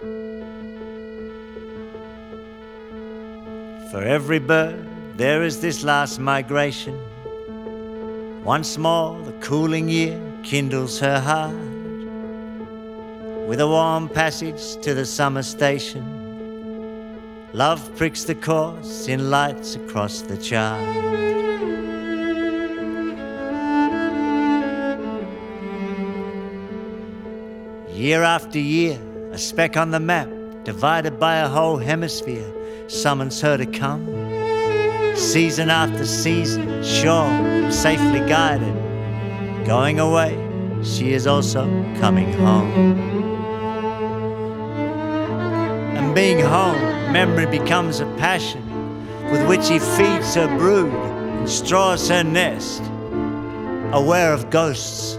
For every bird there is this last migration. Once more the cooling year kindles her heart with a warm passage to the summer station. Love pricks the course in lights across the chart. Year after year, a speck on the map, divided by a whole hemisphere, summons her to come. Season after season, sure, safely guided. Going away, she is also coming home. And being home, memory becomes a passion with which he feeds her brood and straws her nest, aware of ghosts